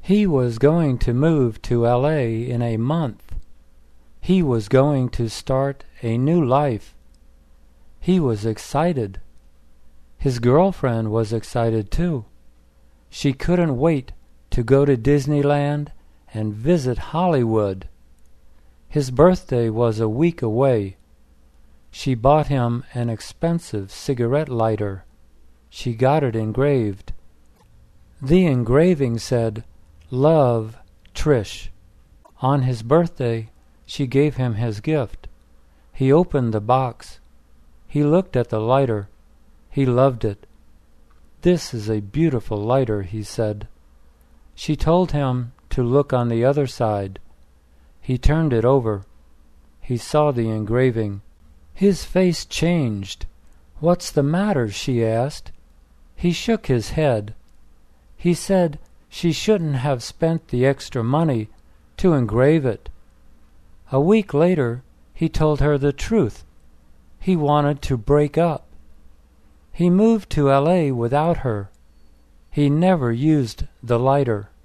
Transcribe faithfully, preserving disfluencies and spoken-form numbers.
He was going to move to L A in a month. He was going to start a new life. He was excited. His girlfriend was excited too. She couldn't wait to go to Disneyland and visit Hollywood. His birthday was a week away. She bought him an expensive cigarette lighter. She got it engraved. The engraving said, "Love, Trish." On his birthday, she gave him his gift. He opened the box. He looked at the lighter. He loved it. "This is a beautiful lighter," he said. She told him to look on the other side. He turned it over. He saw the engraving. His face changed. "What's the matter?" she asked. He shook his head. He said she shouldn't have spent the extra money to engrave it. A week later, he told her the truth. He wanted to break up. He moved to L A without her. He never used the lighter.